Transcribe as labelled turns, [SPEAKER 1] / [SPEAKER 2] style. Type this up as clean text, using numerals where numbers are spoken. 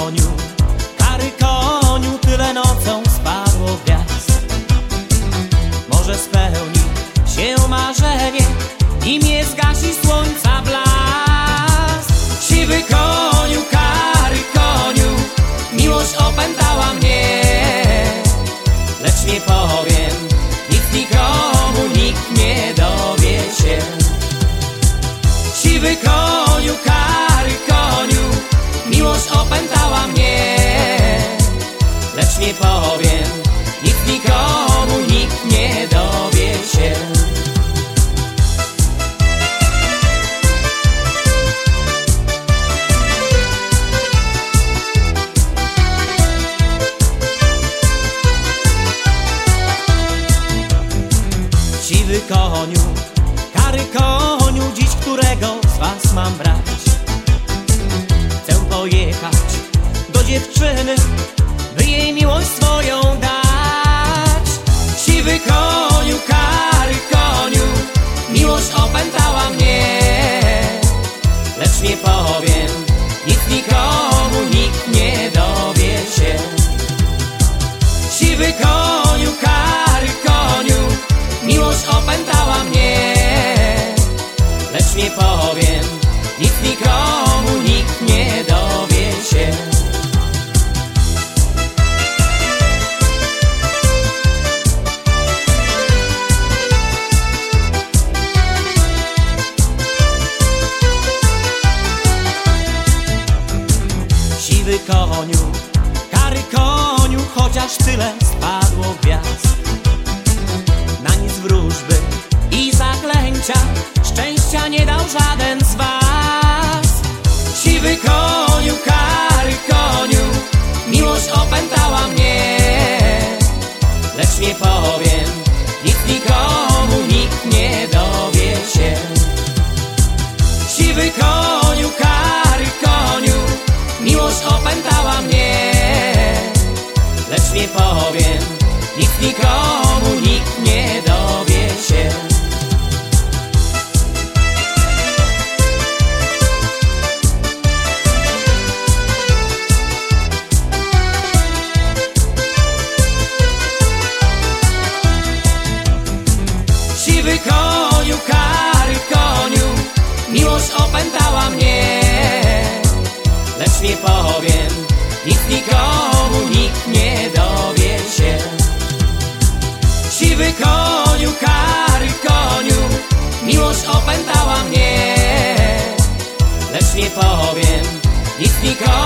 [SPEAKER 1] kary koniu, tyle nocą spadło gwiazd. Może spełni się marzenie, nim nie zgasi słońca blask. Siwy koniu, kary koniu, miłość opętała mnie. Lecz nie powiem nic nikomu, nikt nie dowie się. Siwy koniu, kary koniu, miłość opętała mnie. Lecz nie powiem nic nikomu, nikt nie dowie się. Siwy koniu, kary koniu, dziś którego z was mam brać? Chcę pojechać do dziewczyny, by jej miłość swoją dać. Siwy koniu, kary koniu, miłość opętała mnie. Lecz nie powiem nic nikomu, nikt nie dowie się. Siwy koniu, kary koniu, miłość opętała mnie. Lecz nie powiem nic nikomu, nikt nie dowie się. Siwy koniu, kary koniu, chociaż tyle spadło gwiazd. Na nic wróżby i zaklęcia szczęścia nie dał żaden z was. Siwy koniu, kary koniu, miłość opętała mnie. Lecz nie powiem nic nikomu, nikt nie dowie się. Siwy koniu, kary koniu, miłość opętała mnie. Lecz nie powiem nic nikomu, nikt nie dowie się. Siwy koniu, kary koniu, miłość opętała mnie. Lecz nie powiem nic nikomu, nikt nie dowie się. Siwy koniu, kary koniu, miłość opętała mnie. Lecz nie powiem nic nikomu.